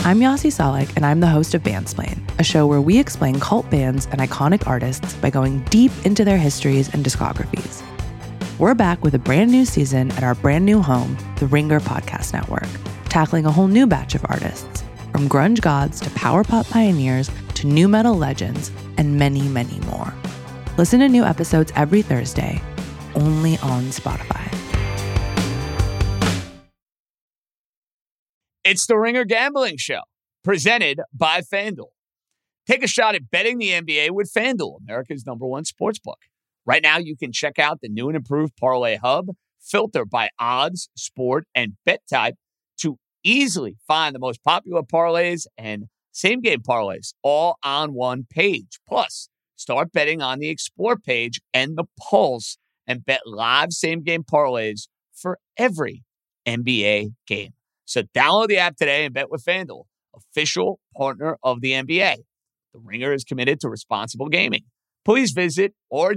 I'm Yasi Salek, and I'm the host of Bandsplain, a show where we explain cult bands and iconic artists by going deep into their histories and discographies. We're back with a brand new season at our brand new home, the Ringer Podcast Network, tackling a whole new batch of artists, from grunge gods to power pop pioneers to nu metal legends, and many, many more. Listen to new episodes every Thursday, only on Spotify. It's the Ringer Gambling Show, presented by FanDuel. Take a shot at betting the NBA with FanDuel, America's #1 sportsbook. Right now, you can check out the new and improved Parlay Hub, filter by odds, sport, and bet type to easily find the most popular parlays and same-game parlays all on one page. Plus, start betting on the Explore page and the Pulse and bet live same-game parlays for every NBA game. So download the app today and bet with FanDuel, official partner of the NBA. The Ringer is committed to responsible gaming. Please visit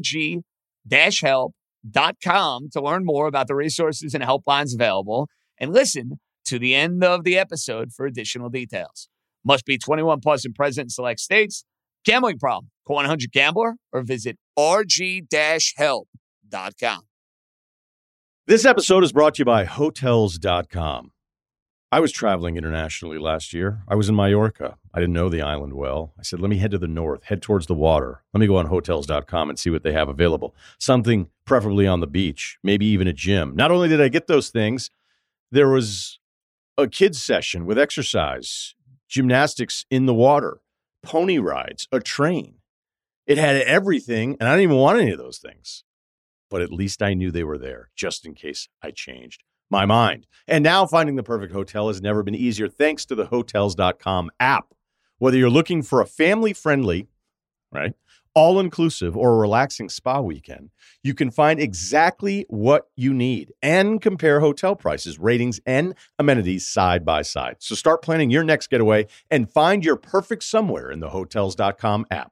rg-help.com to learn more about the resources and helplines available, and listen to the end of the episode for additional details. Must be 21 plus and present in select states. Gambling problem? Call 1-800-GAMBLER or visit rg-help.com. This episode is brought to you by Hotels.com. I was traveling internationally last year. I was in Mallorca. I didn't know the island well. I said, let me head to the north, head towards the water. Let me go on Hotels.com and see what they have available. Something preferably on the beach, maybe even a gym. Not only did I get those things, there was a kids session with exercise, gymnastics in the water, pony rides, a train. It had everything, and I didn't even want any of those things. But at least I knew they were there, just in case I changed my mind. And now finding the perfect hotel has never been easier thanks to the Hotels.com app. Whether you're looking for a family-friendly, right, all-inclusive or a relaxing spa weekend, you can find exactly what you need and compare hotel prices, ratings, and amenities side by side. So start planning your next getaway and find your perfect somewhere in the Hotels.com app.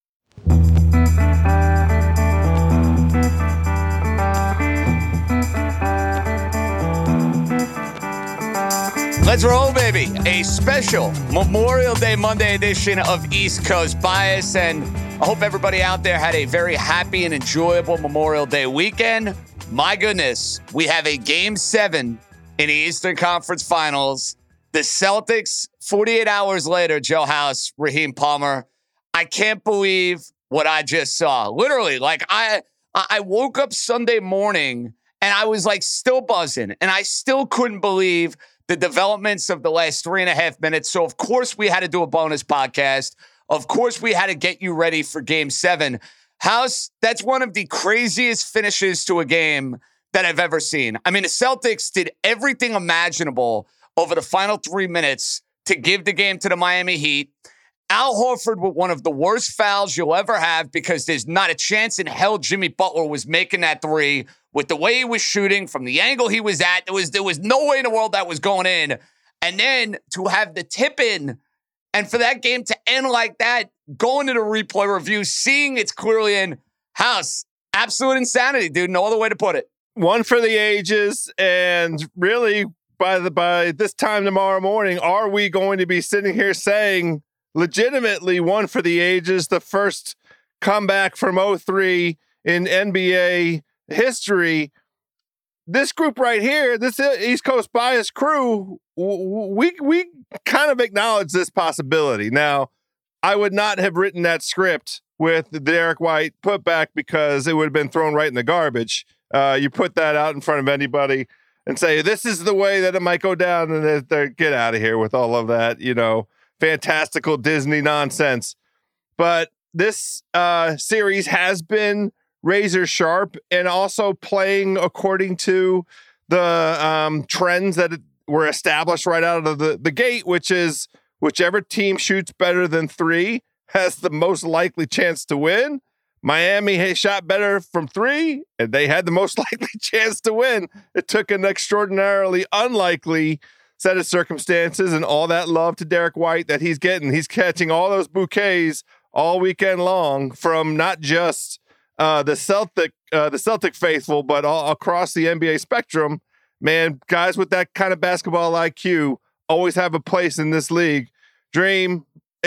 Let's roll, baby. A special Memorial Day Monday edition of East Coast Bias. And I hope everybody out there had a very happy and enjoyable Memorial Day weekend. My goodness, we have a Game 7 in the Eastern Conference Finals. The Celtics, 48 hours later, Joe House, Raheem Palmer. I can't believe what I just saw. Literally, like I woke up Sunday morning and I was like still buzzing. And I still couldn't believe the developments of the last 3.5 minutes. So, of course, we had to do a bonus podcast. Of course, we had to get you ready for Game 7. House, that's one of the craziest finishes to a game that I've ever seen. I mean, the Celtics did everything imaginable over the final 3 minutes to give the game to the Miami Heat. Al Horford with one of the worst fouls you'll ever have, because there's not a chance in hell Jimmy Butler was making that three. With the way he was shooting, from the angle he was at, there was no way in the world that was going in. And then to have the tip in, and for that game to end like that, going to the replay review, seeing it's clearly in. House, absolute insanity, dude. No other way to put it. One for the ages, and really by this time tomorrow morning, are we going to be sitting here saying legitimately one for the ages, the first comeback from 2003 in NBA history? This group right here, this East Coast Bias crew, we kind of acknowledge this possibility. Now, I would not have written that script with the Derek White putback, because it would have been thrown right in the garbage. You put that out in front of anybody and say, this is the way that it might go down, and they get out of here with all of that, fantastical Disney nonsense. But this series has been razor sharp, and also playing according to the trends that were established right out of the gate, which is whichever team shoots better than three has the most likely chance to win. Miami has shot better from three, and they had the most likely chance to win. It took an extraordinarily unlikely set of circumstances and all that love to Derek White that he's getting. He's catching all those bouquets all weekend long from not just the Celtic faithful, but all across the NBA spectrum. Man, guys with that kind of basketball IQ always have a place in this league. Dream,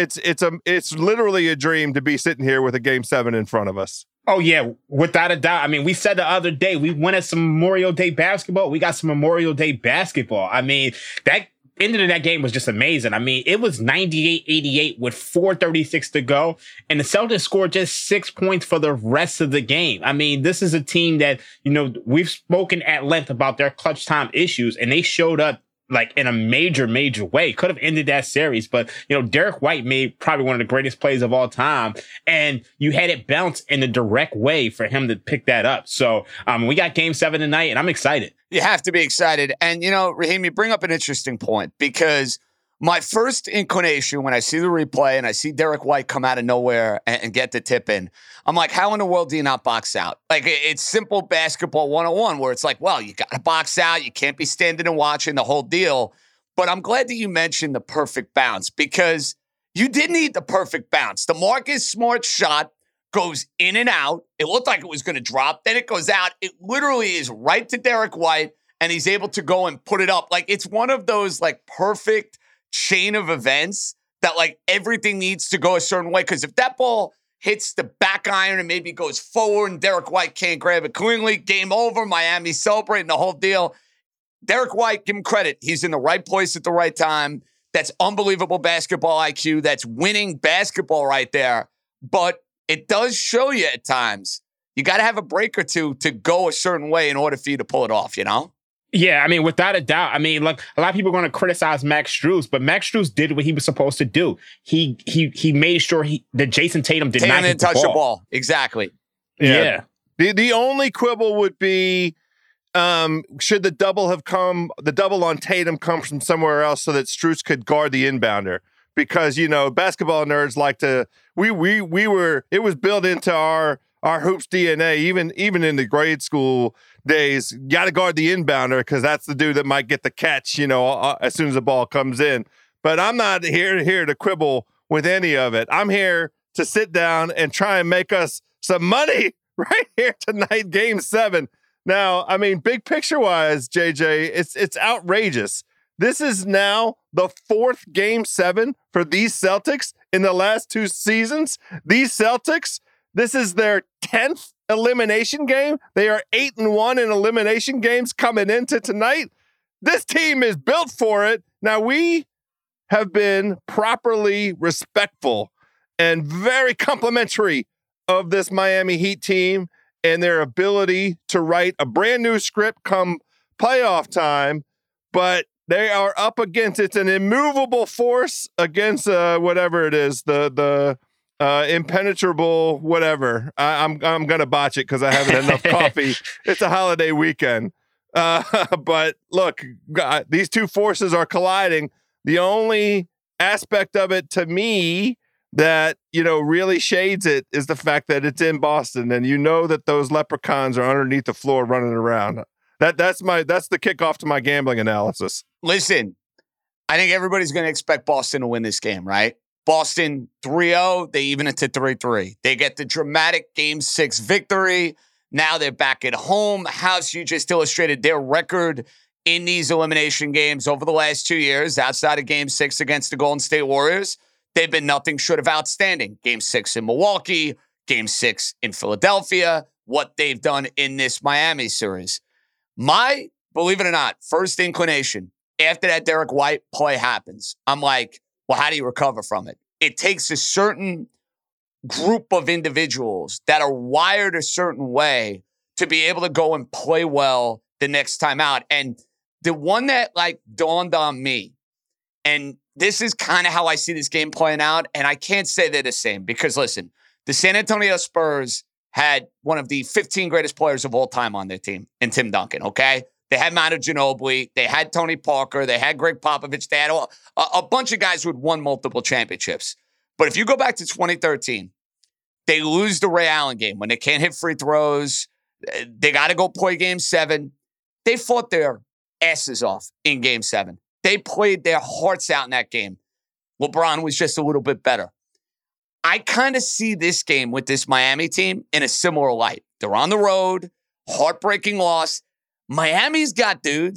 it's literally a dream to be sitting here with a Game 7 in front of us. Oh, yeah, without a doubt. I mean, we said the other day, we wanted some Memorial Day basketball. We got some Memorial Day basketball. I mean, that ending of that game was just amazing. I mean, it was 98-88 with 4:36 to go, and the Celtics scored just 6 points for the rest of the game. I mean, this is a team that, we've spoken at length about their clutch time issues, and they showed up like in a major, major way. Could have ended that series, but Derek White made probably one of the greatest plays of all time, and you had it bounce in a direct way for him to pick that up. So we got Game 7 tonight, and I'm excited. You have to be excited. And, Raheem, you bring up an interesting point, because my first inclination when I see the replay and I see Derek White come out of nowhere and get the tip in, I'm like, how in the world do you not box out? Like, it's simple basketball 101, where it's like, well, you got to box out. You can't be standing and watching the whole deal. But I'm glad that you mentioned the perfect bounce, because you did need the perfect bounce. The Marcus Smart shot goes in and out. It looked like it was going to drop. Then it goes out. It literally is right to Derek White, and he's able to go and put it up. Like, it's one of those, like, perfect chain of events that, like, everything needs to go a certain way. Because if that ball hits the back iron and maybe goes forward and Derek White can't grab it cleanly, game over. Miami celebrating the whole deal. Derek White, give him credit. He's in the right place at the right time. That's unbelievable basketball IQ. That's winning basketball right there. But it does show you at times you got to have a break or two to go a certain way in order for you to pull it off, Yeah, I mean, without a doubt. I mean, like, a lot of people are going to criticize Max Strus, but Max Strus did what he was supposed to do. He made sure that Jason Tatum did not hit touch the ball. Exactly. Yeah. The only quibble would be, should the double on Tatum come from somewhere else so that Strus could guard the inbounder? Because, basketball nerds like to, it was built into our hoops DNA, even in the grade school days. Got to guard the inbounder because that's the dude that might get the catch, as soon as the ball comes in. But I'm not here to quibble with any of it. I'm here to sit down and try and make us some money right here tonight, Game 7. Now, I mean, big picture wise, JJ, it's outrageous. This is now the 4th Game 7 for these Celtics in the last 2 seasons. These Celtics, this is their 10th elimination game. They are 8-1 in elimination games coming into tonight. This team is built for it. Now, we have been properly respectful and very complimentary of this Miami Heat team and their ability to write a brand new script come playoff time, but they are up against, it's an immovable force against whatever it is, the impenetrable whatever. I'm gonna botch it because I haven't had enough coffee. It's a holiday weekend. But look, these two forces are colliding. The only aspect of it to me that, really shades it is the fact that it's in Boston, and that those leprechauns are underneath the floor running around. That's the kickoff to my gambling analysis. Listen, I think everybody's going to expect Boston to win this game, right? Boston 3-0, they even it to 3-3. They get the dramatic Game 6 victory. Now they're back at home. House, you just illustrated their record in these elimination games over the last 2 years, outside of Game 6 against the Golden State Warriors. They've been nothing short of outstanding. Game 6 in Milwaukee, Game 6 in Philadelphia, what they've done in this Miami series. My, believe it or not, first inclination after that Derek White play happens, I'm like, well, how do you recover from it? It takes a certain group of individuals that are wired a certain way to be able to go and play well the next time out. And the one that dawned on me, and this is kind of how I see this game playing out, and I can't say they're the same because, listen, the San Antonio Spurs had one of the 15 greatest players of all time on their team in Tim Duncan, okay? They had Manu Ginobili. They had Tony Parker. They had Greg Popovich. They had a bunch of guys who had won multiple championships. But if you go back to 2013, they lose the Ray Allen game when they can't hit free throws. They got to go play Game 7. They fought their asses off in Game 7. They played their hearts out in that game. LeBron was just a little bit better. I kind of see this game with this Miami team in a similar light. They're on the road, heartbreaking loss. Miami's got dudes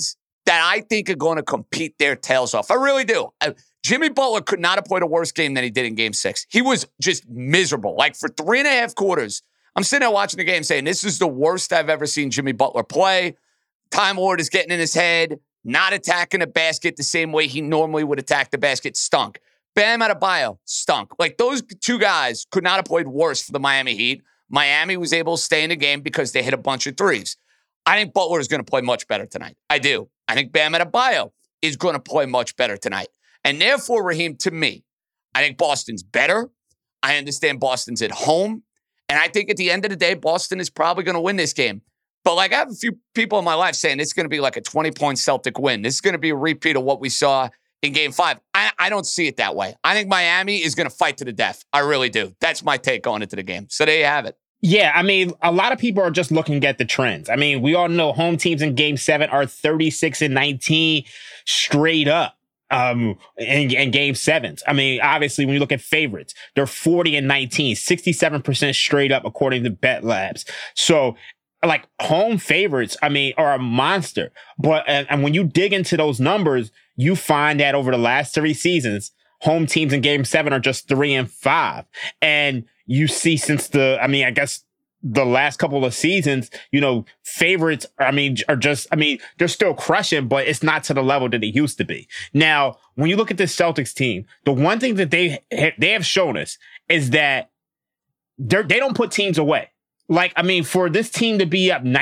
that I think are going to compete their tails off. I really do. Jimmy Butler could not have played a worse game than he did in Game 6. He was just miserable. Like for 3.5 quarters, I'm sitting there watching the game saying, this is the worst I've ever seen Jimmy Butler play. Time Lord is getting in his head, not attacking the basket the same way he normally would attack the basket. Stunk. Bam Adebayo stunk. Like those two guys could not have played worse for the Miami Heat. Miami was able to stay in the game because they hit a bunch of threes. I think Butler is going to play much better tonight. I do. I think Bam Adebayo is going to play much better tonight. And therefore, Raheem, to me, I think Boston's better. I understand Boston's at home. And I think at the end of the day, Boston is probably going to win this game. But like I have a few people in my life saying it's going to be like a 20-point Celtic win. This is going to be a repeat of what we saw in Game 5. I don't see it that way. I think Miami is going to fight to the death. I really do. That's my take going into the game. So there you have it. Yeah, I mean, a lot of people are just looking at the trends. I mean, we all know home teams in Game 7 are 36-19 straight up in Game 7s. I mean, obviously, when you look at favorites, they're 40-19, 67% straight up according to Bet Labs. So, like, home favorites, I mean, are a monster. But and when you dig into those numbers, you find that over the last 3 seasons, home teams in Game 7 are just 3-5. And you see since the last couple of seasons, favorites, they're still crushing, but it's not to the level that it used to be. Now, when you look at this Celtics team, the one thing that they have shown us is that they don't put teams away. Like, I mean, for this team to be up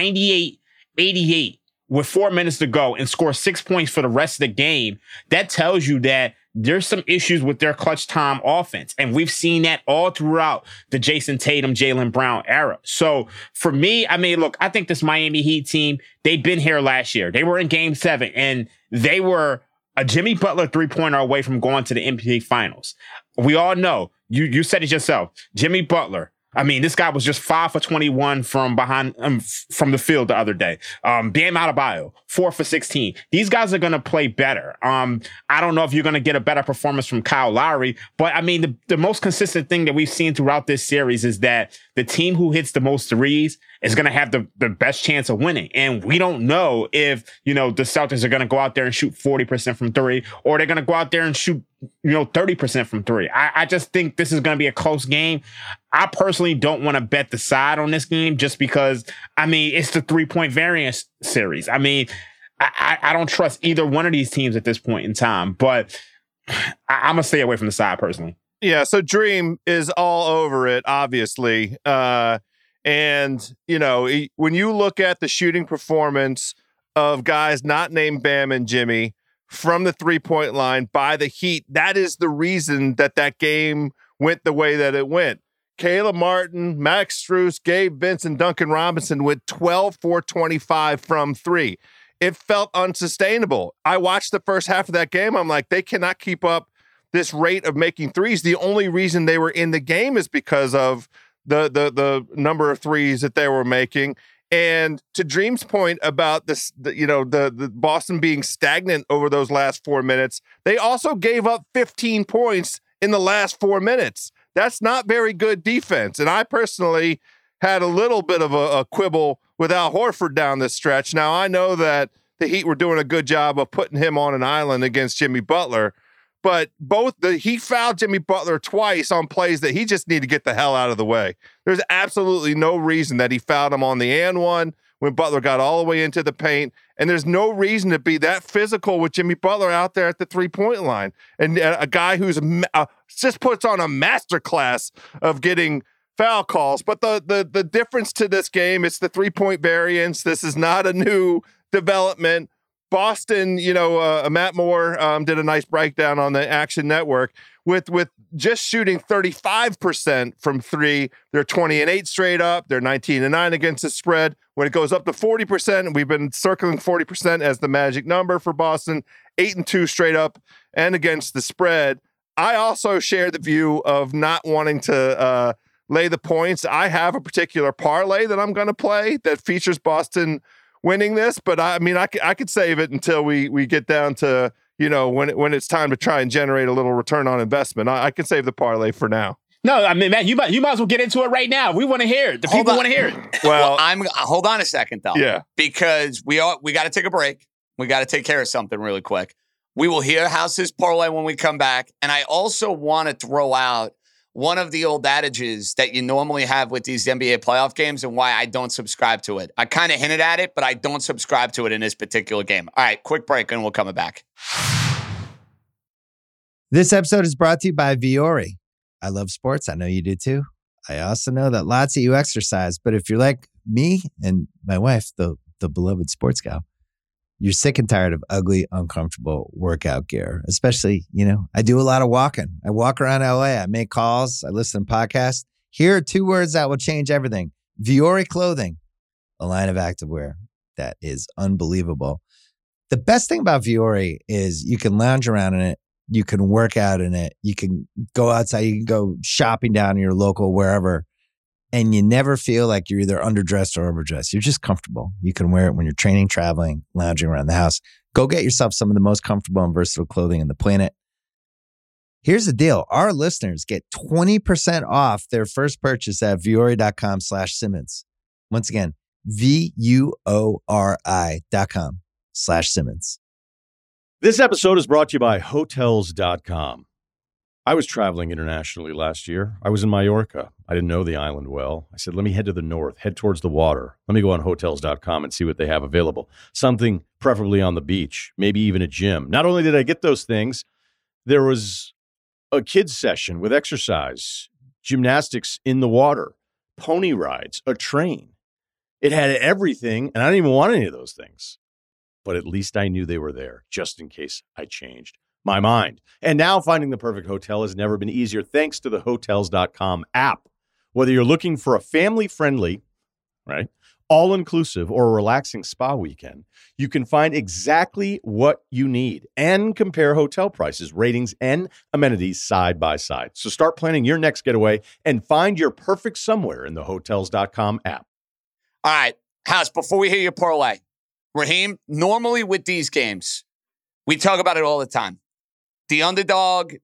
98-88 with 4 minutes to go and score 6 points for the rest of the game, that tells you that there's some issues with their clutch time offense. And we've seen that all throughout the Jason Tatum, Jaylen Brown era. So for me, I mean, look, I think this Miami Heat team, they've been here last year. They were in Game 7 and they were a Jimmy Butler 3-pointer away from going to the NBA Finals. We all know, you said it yourself, Jimmy Butler. I mean, this guy was just 5 for 21 from behind, from the field the other day. Bam Adebayo, 4 for 16. These guys are going to play better. I don't know if you're going to get a better performance from Kyle Lowry, but I mean, the most consistent thing that we've seen throughout this series is that the team who hits the most threes is going to have the best chance of winning. And we don't know if, the Celtics are going to go out there and shoot 40% from 3, or they're going to go out there and shoot 30% from 3. I just think this is going to be a close game. I personally don't want to bet the side on this game just because, I mean, it's the 3-point variance series. I mean, I don't trust either one of these teams at this point in time, but I'm going to stay away from the side personally. Yeah, so Dream is all over it, obviously. And, when you look at the shooting performance of guys not named Bam and Jimmy from the 3-point line by the Heat, that is the reason that game went the way that it went. Caleb Martin, Max Strus, Gabe Vincent, Duncan Robinson went 12 for 25 from 3. It felt unsustainable. I watched the first half of that game. I'm like, they cannot keep up this rate of making threes. The only reason they were in the game is because of the number of threes that they were making. And to Dream's point about this, the Boston being stagnant over those last 4 minutes, they also gave up 15 points in the last 4 minutes. That's not very good defense. And I personally had a little bit of a quibble with Al Horford down this stretch. Now, I know that the Heat were doing a good job of putting him on an island against Jimmy Butler, but he fouled Jimmy Butler twice on plays that he just needed to get the hell out of the way. There's absolutely no reason that he fouled him on the and one when Butler got all the way into the paint. And there's no reason to be that physical with Jimmy Butler out there at the 3-point line. And a guy who's just puts on a masterclass of getting foul calls. But the difference to this game, it's the 3-point variance. This is not a new development. Boston, Matt Moore did a nice breakdown on the Action Network with just shooting 35% from 3. They're 20-8 straight up. They're 19-9 against the spread. When it goes up to 40%, and we've been circling 40% as the magic number for Boston, 8-2 straight up and against the spread. I also share the view of not wanting to lay the points. I have a particular parlay that I'm going to play that features Boston winning this, but I mean, I could save it until we get down to, when it's time to try and generate a little return on investment. I can save the parlay for now. No, I mean, Matt, you might as well get into it right now. We want to hear it. The people want to hear it. Well, hold on a second though. Yeah. Because we got to take a break. We got to take care of something really quick. We will hear House's parlay when we come back. And I also want to throw out one of the old adages that you normally have with these NBA playoff games and why I don't subscribe to it. I kind of hinted at it, but I don't subscribe to it in this particular game. All right, quick break and we'll come back. This episode is brought to you by Viore. I love sports. I know you do too. I also know that lots of you exercise, but if you're like me and my wife, the beloved sports gal, you're sick and tired of ugly, uncomfortable workout gear. Especially, I do a lot of walking. I walk around LA. I make calls. I listen to podcasts. Here are 2 words that will change everything. Viore Clothing, a line of activewear that is unbelievable. The best thing about Viore is you can lounge around in it. You can work out in it. You can go outside. You can go shopping down in your local wherever. And you never feel like you're either underdressed or overdressed. You're just comfortable. You can wear it when you're training, traveling, lounging around the house. Go get yourself some of the most comfortable and versatile clothing on the planet. Here's the deal. Our listeners get 20% off their first purchase at Viore.com/Simmons. Once again, VUORI.com/Simmons. This episode is brought to you by Hotels.com. I was traveling internationally last year. I was in Mallorca. I didn't know the island well. I said, let me head to the north, head towards the water. Let me go on Hotels.com and see what they have available. Something preferably on the beach, maybe even a gym. Not only did I get those things, there was a kids session with exercise, gymnastics in the water, pony rides, a train. It had everything, and I didn't even want any of those things. But at least I knew they were there, just in case I changed my mind. And now finding the perfect hotel has never been easier thanks to the Hotels.com app. Whether you're looking for a family-friendly, right, all-inclusive or a relaxing spa weekend, you can find exactly what you need and compare hotel prices, ratings, and amenities side by side. So start planning your next getaway and find your perfect somewhere in the Hotels.com app. All right, House, before we hear your parlay, Raheem, normally with these games, we talk about it all the time. The underdog,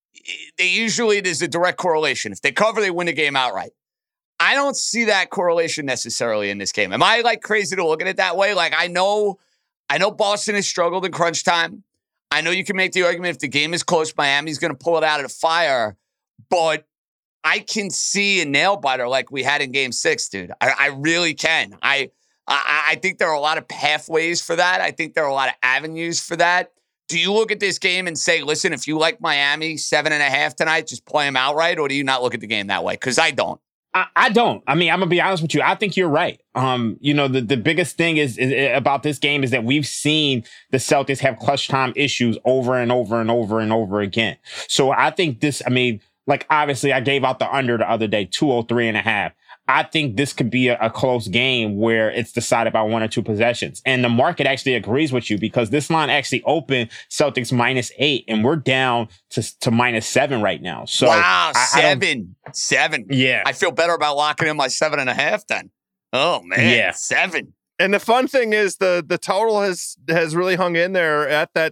there's a direct correlation. If they cover, they win the game outright. I don't see that correlation necessarily in this game. Am I crazy to look at it that way? I know Boston has struggled in crunch time. I know you can make the argument if the game is close, Miami's going to pull it out of the fire. But I can see a nail biter like we had in Game 6, dude. I really can. I think there are a lot of pathways for that. I think there are a lot of avenues for that. Do you look at this game and say, listen, if you like Miami 7.5 tonight, just play them outright? Or do you not look at the game that way? Because I don't. I don't. I mean, I'm going to be honest with you. I think you're right. The biggest thing is about this game is that we've seen the Celtics have clutch time issues over and over and over and over again. So I think obviously I gave out the under the other day, 203.5. I think this could be a close game where it's decided by 1 or 2 possessions. And the market actually agrees with you because this line actually opened Celtics -8 and we're down to -7 right now. So wow, 7. Yeah. I feel better about locking in my 7.5 then. Oh man, yeah. 7. And the fun thing is the total has really hung in there at that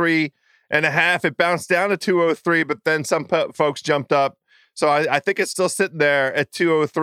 203.5. It bounced down to 203, but then some folks jumped up. So I think it's still sitting there at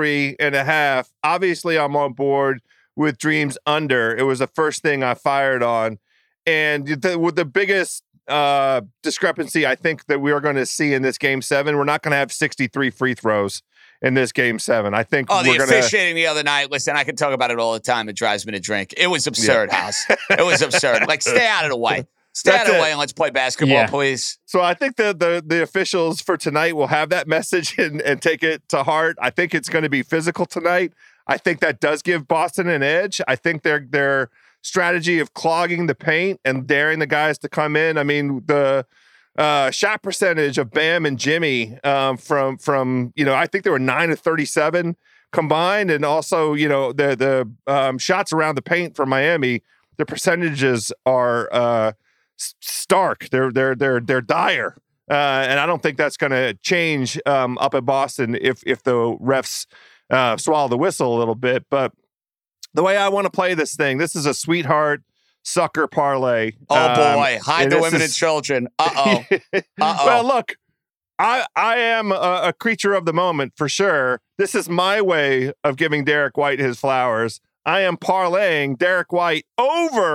203.5. Obviously, I'm on board with Dreams under. It was the first thing I fired on. And with the biggest discrepancy I think that we are going to see in this Game 7, we're not going to have 63 free throws in this Game 7. I think the officiating the other night, listen, I can talk about it all the time. It drives me to drink. It was absurd, House. It was absurd. Stay out of the way. Stay out of the way and let's play basketball, please. So I think the officials for tonight will have that message and take it to heart. I think it's going to be physical tonight. I think that does give Boston an edge. I think their strategy of clogging the paint and daring the guys to come in. I mean, the shot percentage of Bam and Jimmy from I think there were 9 of 37 combined, and also the shots around the paint for Miami. The percentages are stark. They're dire, and I don't think that's going to change up at Boston if the refs swallow the whistle a little bit. But the way I want to play this thing, this is a sweetheart sucker parlay. Oh boy, hide the women and children. Uh-oh. Well, look, I am a creature of the moment for sure. This is my way of giving Derek White his flowers. I am parlaying Derek White over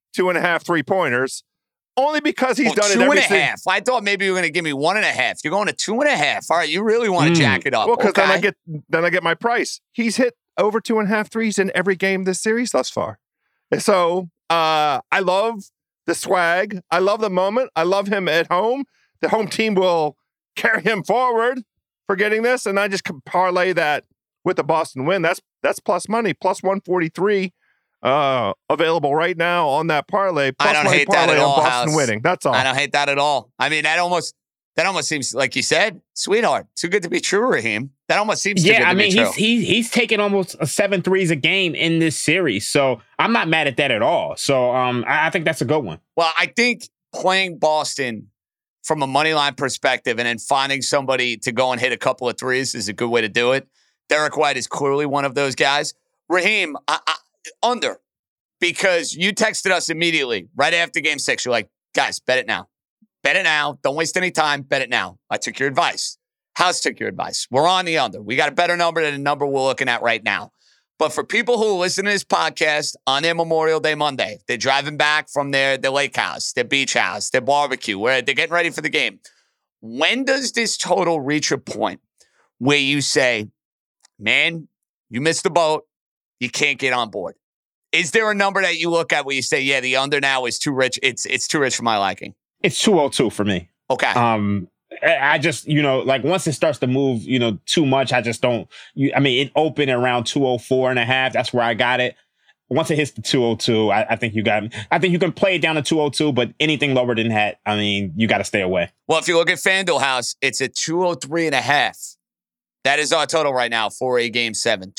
2.5 3-pointers, only because he's done it two every and a half. I thought maybe you were going to give me 1.5. You're going to 2.5. All right, you really want to jack it up. Well, because then I get my price. He's hit over 2.5 threes in every game this series thus far. So I love the swag. I love the moment. I love him at home. The home team will carry him forward for getting this, and I just can parlay that with the Boston win. That's plus money, plus 143 available right now on that parlay. Plus I don't money hate that at all, Boston House. winning. That's all. I don't hate that at all. I mean, that almost seems, like you said, sweetheart, too good to be true, Raheem. That almost seems too good to be true. He's taking almost 7 threes a game in this series, so I'm not mad at that at all. So I think that's a good one. Well, I think playing Boston from a money line perspective and then finding somebody to go and hit a couple of threes is a good way to do it. Derek White is clearly one of those guys. Raheem, under, because you texted us immediately right after game 6. You're like, guys, bet it now. Bet it now. Don't waste any time. Bet it now. I took your advice. House took your advice. We're on the under. We got a better number than the number we're looking at right now. But for people who listen to this podcast on their Memorial Day Monday, they're driving back from their lake house, their beach house, their barbecue, where they're getting ready for the game. When does this total reach a point where you say, man, you missed the boat, you can't get on board? Is there a number that you look at where you say, yeah, the under now is too rich? It's too rich for my liking. It's 202 for me. Okay. I just, like once it starts to move, too much, I just don't, it opened around 204.5. That's where I got it. Once it hits the 202, I think you got, I think you can play it down to 202, but anything lower than that, you got to stay away. Well, if you look at FanDuel House, it's at 203.5. That is our total right now for a game 7,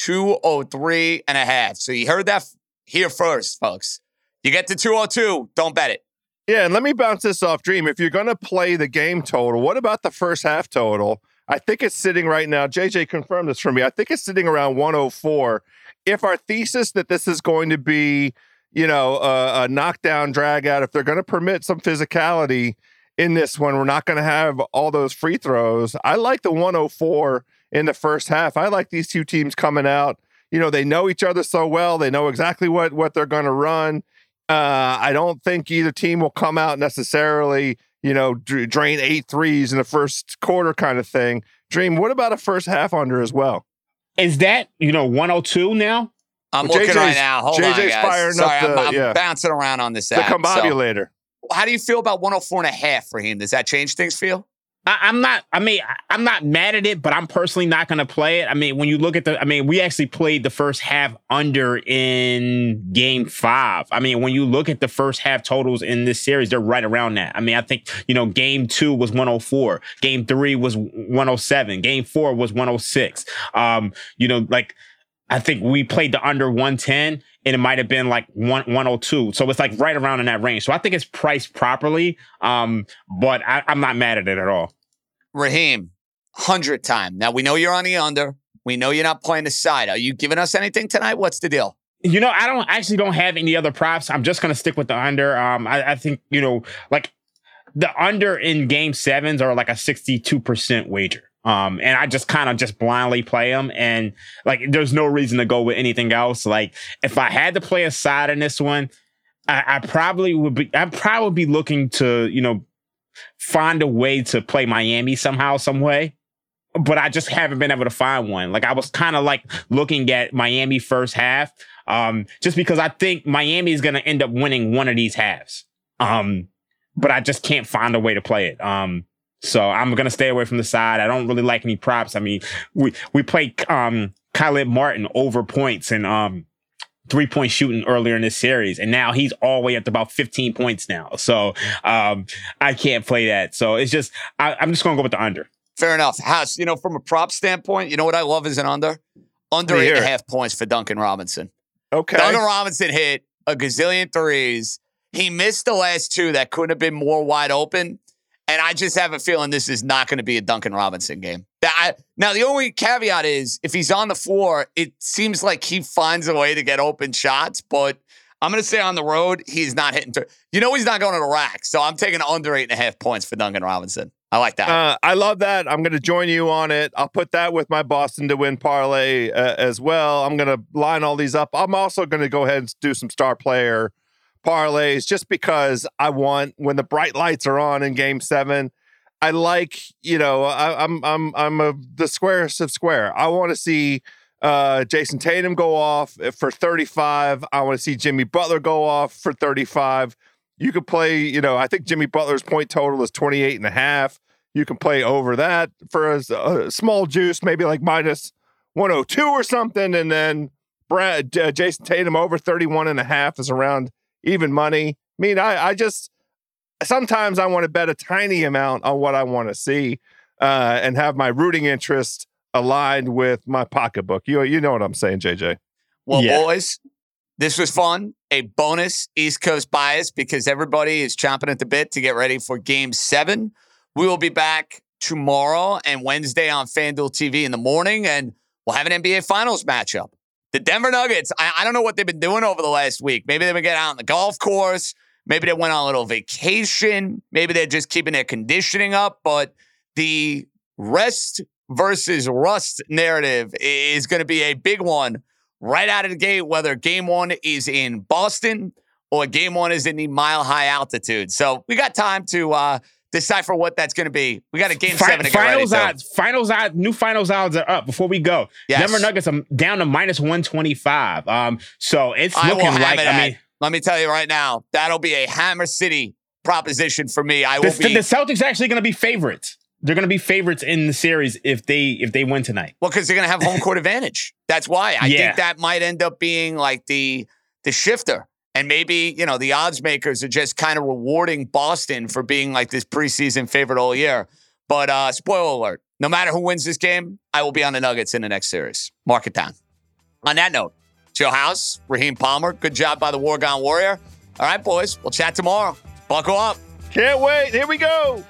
203.5. So you heard that here first, folks. You get to 202, don't bet it. Yeah, and let me bounce this off, Dream. If you're going to play the game total, what about the first half total? I think it's sitting right now. JJ confirmed this for me. I think it's sitting around 104. If our thesis that this is going to be, a knockdown, drag out, if they're going to permit some physicality in this one, we're not going to have all those free throws. I like the 104 in the first half. I like these two teams coming out. They know each other so well. They know exactly what they're going to run. I don't think either team will come out necessarily, drain 8 threes in the first quarter kind of thing. Dream, what about a first half under as well? Is that, 102 now? I'm looking right now. Hold on, guys. Firing Sorry, up I'm bouncing around on this app. The combobulator. So, how do you feel about 104.5, Raheem? Does that change things for you? I'm not mad at it, but I'm personally not going to play it. When you look at we actually played the first half under in game 5. When you look at the first half totals in this series, they're right around that. I think, game 2 was 104. Game 3 was 107. Game 4 was 106. I think we played the under 110 and it might have been like 102. So it's like right around in that range. So I think it's priced properly. But I'm not mad at it at all. Raheem, 100 time. Now we know you're on the under. We know you're not playing the side. Are you giving us anything tonight? What's the deal? I don't have any other props. I'm just going to stick with the under. I think, the under in game 7s are like a 62% wager. And I just kind of just blindly play them. And there's no reason to go with anything else. If I had to play a side in this one, I'd probably be looking to, find a way to play Miami somehow, some way. But I just haven't been able to find one. I was kind of looking at Miami first half, just because I think Miami is going to end up winning one of these halves. But I just can't find a way to play it. So I'm going to stay away from the side. I don't really like any props. We played Khalid Martin over points and 3-point shooting earlier in this series. And now he's all the way up to about 15 points now. So I can't play that. So it's just, I'm just going to go with the under. Fair enough. House, from a prop standpoint, you know what I love is an under? Under 8.5 points for Duncan Robinson. Okay. Duncan Robinson hit a gazillion threes. He missed the last 2 that couldn't have been more wide open. And I just have a feeling this is not going to be a Duncan Robinson game. Now, the only caveat is if he's on the floor, it seems like he finds a way to get open shots. But I'm going to say on the road, he's not hitting. He's not going to the rack. So I'm taking under 8.5 points for Duncan Robinson. I like that. I love that. I'm going to join you on it. I'll put that with my Boston to win parlay as well. I'm going to line all these up. I'm also going to go ahead and do some star player parlays just because I want, when the bright lights are on in Game 7, I like, I'm the squarest of square. I want to see Jason Tatum go off for 35. I want to see Jimmy Butler go off for 35. You could play, I think Jimmy Butler's point total is 28.5. You can play over that for a small juice, maybe like minus 102 or something. And then Jason Tatum over 31.5 is around even money. I mean, I just, sometimes I want to bet a tiny amount on what I want to see and have my rooting interest aligned with my pocketbook. You know what I'm saying, JJ? Well, boys, this was fun. A bonus East Coast bias because everybody is chomping at the bit to get ready for Game 7. We will be back tomorrow and Wednesday on FanDuel TV in the morning, and we'll have an NBA Finals matchup. The Denver Nuggets, I don't know what they've been doing over the last week. Maybe they've been getting out on the golf course. Maybe they went on a little vacation. Maybe they're just keeping their conditioning up. But the rest versus rust narrative is going to be a big one right out of the gate, whether Game 1 is in Boston or Game 1 is in the mile-high altitude. So we got time to decipher what that's going to be. We got a Game 7 to get ready. New finals odds are up before we go. Yes. Denver Nuggets are down to minus 125. So it's looking like, let me tell you right now, that'll be a Hammer City proposition for me. The Celtics actually going to be favorites. They're going to be favorites in the series if they win tonight. Well, because they're going to have home court advantage. That's why. I think that might end up being like the shifter. And maybe, the odds makers are just kind of rewarding Boston for being like this preseason favorite all year. But spoiler alert, no matter who wins this game, I will be on the Nuggets in the next series. Mark it down. On that note, Joe House, Raheem Palmer, good job by the War Gone Warrior. All right, boys, we'll chat tomorrow. Buckle up. Can't wait. Here we go.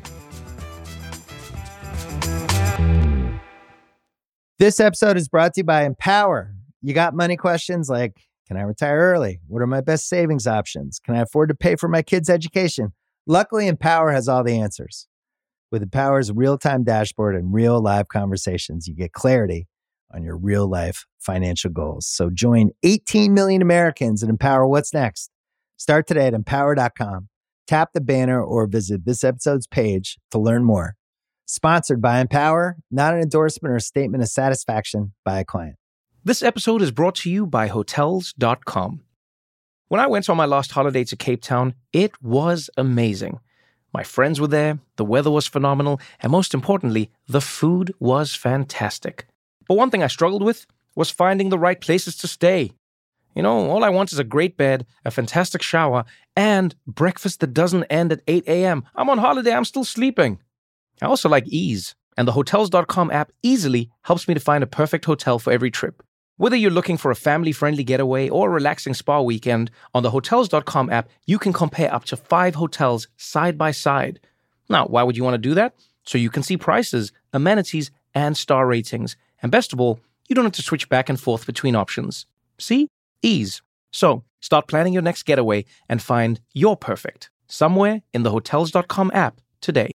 This episode is brought to you by Empower. You got money questions like, can I retire early? What are my best savings options? Can I afford to pay for my kids' education? Luckily, Empower has all the answers. With Empower's real-time dashboard and real live conversations, you get clarity on your real-life financial goals. So join 18 million Americans and empower what's next. Start today at empower.com. Tap the banner or visit this episode's page to learn more. Sponsored by Empower, not an endorsement or statement of satisfaction by a client. This episode is brought to you by Hotels.com. When I went on my last holiday to Cape Town, it was amazing. My friends were there, the weather was phenomenal, and most importantly, the food was fantastic. But one thing I struggled with was finding the right places to stay. All I want is a great bed, a fantastic shower, and breakfast that doesn't end at 8 a.m. I'm on holiday, I'm still sleeping. I also like ease, and the Hotels.com app easily helps me to find a perfect hotel for every trip. Whether you're looking for a family-friendly getaway or a relaxing spa weekend, on the Hotels.com app, you can compare up to 5 hotels side by side. Now, why would you want to do that? So you can see prices, amenities, and star ratings. And best of all, you don't have to switch back and forth between options. See? Ease. So, start planning your next getaway and find your perfect somewhere in the Hotels.com app today.